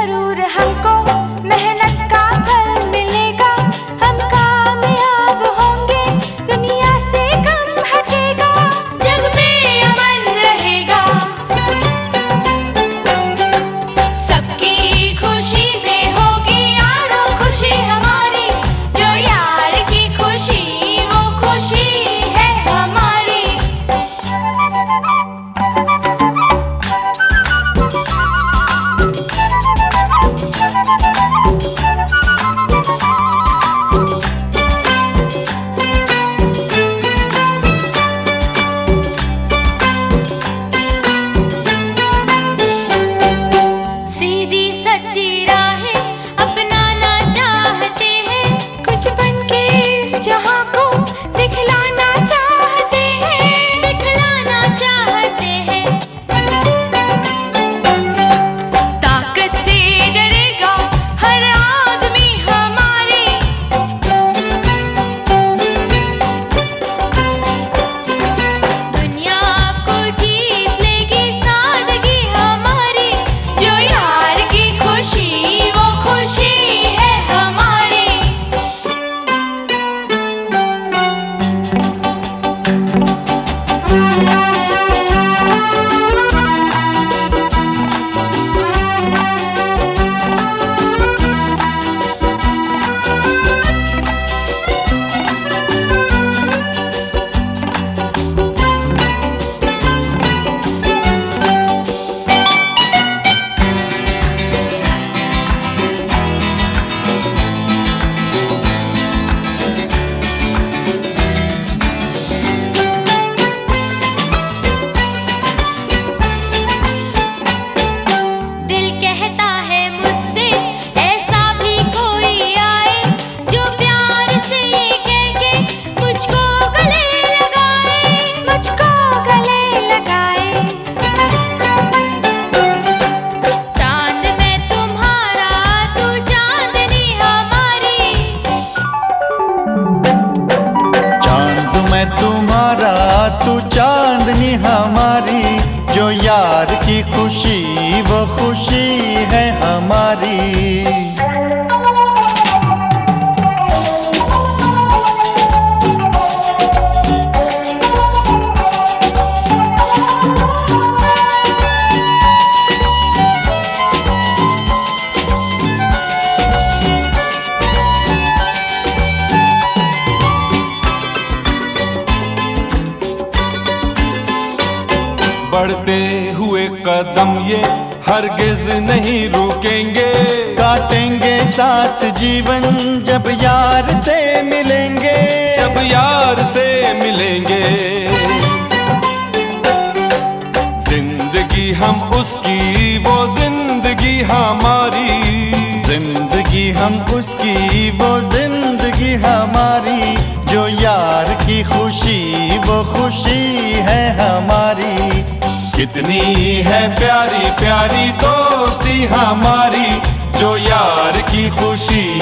जरूर हमको मेहनत का फल मिलेगा। हम कामयाब होंगे, दुनिया से गम हटेगा, जग में अमन रहेगा। सबकी खुशी में होगी यारों खुशी हमारी, जो यार की खुशी वो खुशी है हमारी। सीधी सच्ची राहें अपनाना चाहते हैं, कुछ बनके इस जहां को दिखलाना चाहते हैं, दिखलाना चाहते हैं। ताकत से डरेगा हर आदमी हमारी, दुनिया को जीत लेगी सादगी हमारी, जो यार की खुशी वो खुशी है हमारी। दिल कहता है मुझसे ऐसा भी कोई आए, जो प्यार से ये कह के मुझको गले लगाए, मुझको गले लगाए। चांद मैं तुम्हारा तू चांदनी हमारी, चांद मैं तुम्हारा तू चांदनी हमारी, जो यार की खुशी वो खुशी है हमारी। बढ़ते हुए कदम ये हरगिज नहीं रुकेंगे, काटेंगे साथ जीवन जब यार से मिलेंगे, जब यार से मिलेंगे। जिंदगी हम उसकी वो जिंदगी हमारी, जिंदगी हम उसकी वो जिंदगी हमारी, जो यार की खुशी वो खुशी है हमारी। कितनी है प्यारी प्यारी दोस्ती हमारी, जो यार की खुशी